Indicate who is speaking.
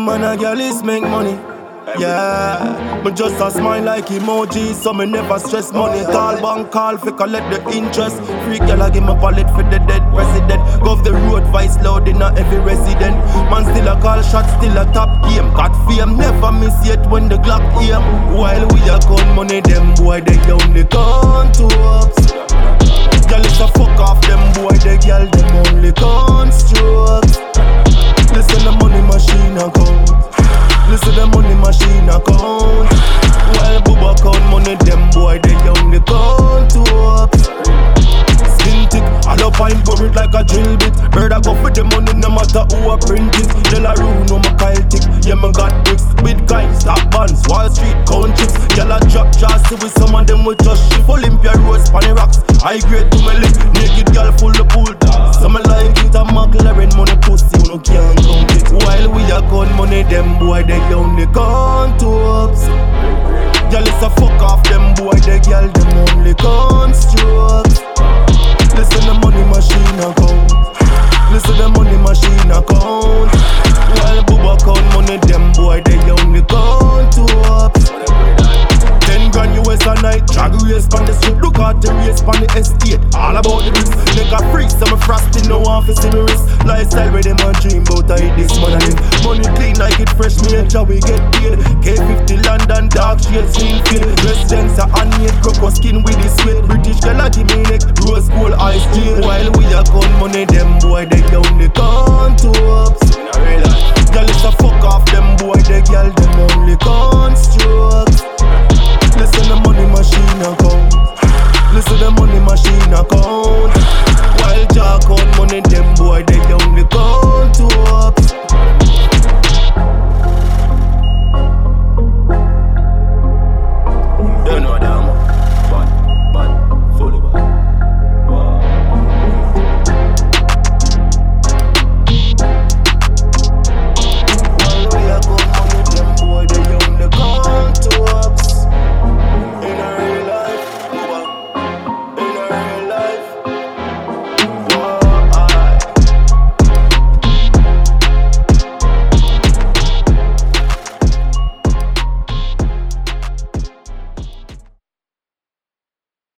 Speaker 1: man a girl is make money. Yeah, me just a smile like emojis, so me never stress money. Call bank, call fi collect the interest. Free girl I give my pallet for the dead president. Go off the road, vice loud in a every resident. Man still a call shots, still a top game. Got fame, never miss yet when the Glock aim. While we a count money, them boy they only count to ups. Girl it's a fuck off them boy, the girl them only count strokes. Listen the money machine a count. Listen the money machine account. While Bubba count money, them boy they only count to ups. Spin tick, all up I'm buried like a drill bit. Bird I go for the money no matter who I print it. Delaroo no my Kyle tick, yeah me got bricks. Bitcoin, stock bonds, Wall Street, count chips. Girl I drop chassis with some of them with just shift. Olympia Rose, Panny Rocks. I grade to my lip, naked girl full of pool. Some like it a McLaren money pussy, you no can't count it. While we a count money, them boy they only count to ups. Girl it's a fuck off them boy, the girl them only count strokes. Listen the money machine account. Listen the money machine account. While Bubba count money, them boy they only count to ups. 10 grand US a night, drag race on the street. Look at the race on the estate. All about the risk. Make a freak, some frosty, no one for see me wrist. Lifestyle where them a dream about I this man and him. Money clean like it fresh, me and we get paid. K50 London, dark shades, clean feel. Residents are unmade, crocodile skin with the sweat. British girl a give me neck, rose gold eyes steel. While we a count money, them boy they only count to ups.